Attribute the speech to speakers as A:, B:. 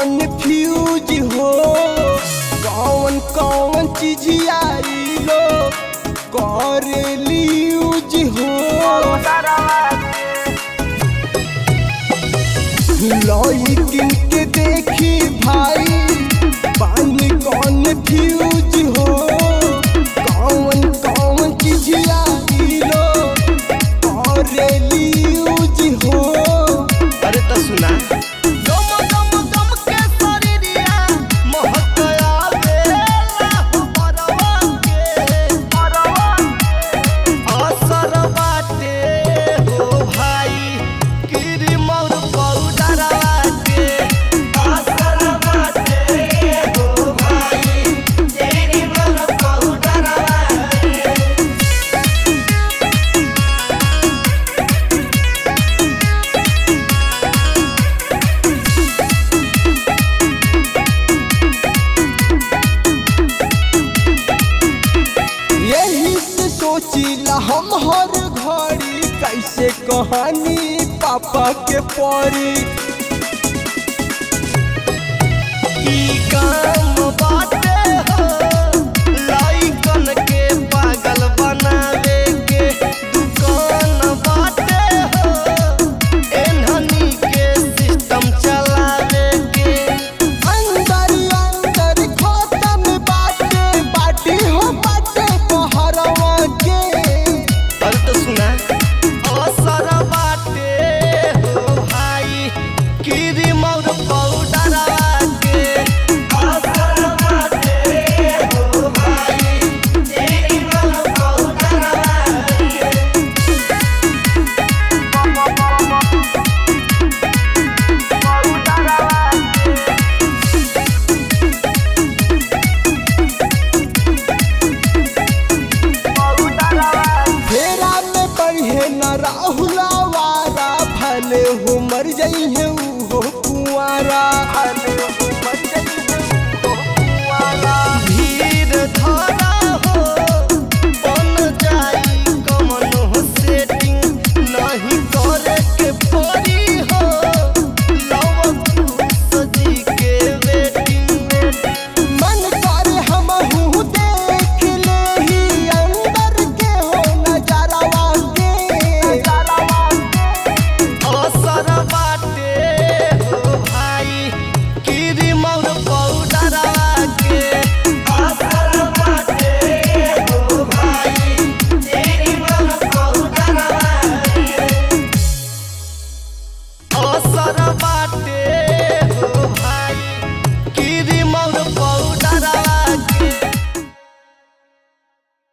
A: Confuse हो कौन कौन चीज आई लो करेली यूज हो लइकिन के देखी भाई पानी कन्फ्यूज हो कौन कौन चीज आई लो करेली यूज हो। अरे तो सुना सोचिला हम हर घड़ी कैसे कहानी पापा के परी काम